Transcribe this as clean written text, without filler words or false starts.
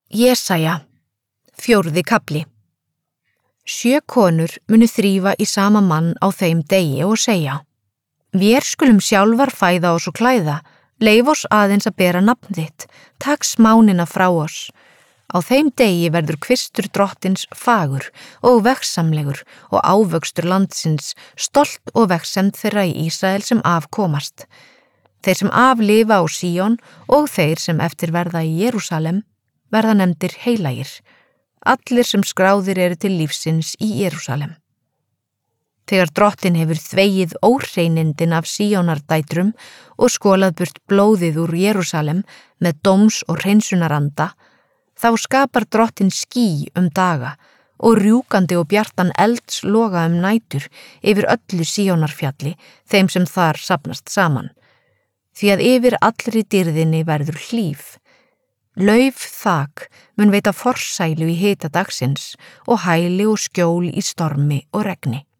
Jesaja, 4. kafli. 7 konur munu þrífa í sama mann á þeim degi og segja: Vér skulum sjálfar fæða oss og klæða, leif oss aðeins að bera nafn þitt, takk smánina frá oss. Á þeim degi verður kvistur drottins fagur og vegsamlegur og ávöxtur landsins stolt og vegsemd þeirra í Ísrael sem afkomast. Þeir sem aflifa á Síón og þeir sem eftir verða í Jerúsalem verða nefndir heilagir, allir sem skráðir eru til lífsins í Jerúsalem. Þegar drottin hefur þvegið óhreinindin af Síónardætrum og skolað burt blóðið úr Jerúsalem með dóms og hreinsunaranda, þá skapar drottin ský daga og rjúkandi og bjartan eldsloga nætur yfir öllu Síónarfjalli, þeim sem þar safnast saman. Því að yfir allri dýrðinni verður hlíf. Lauf þak mun veita forsælu í hita dagsins og hæli og skjól í stormi og regni.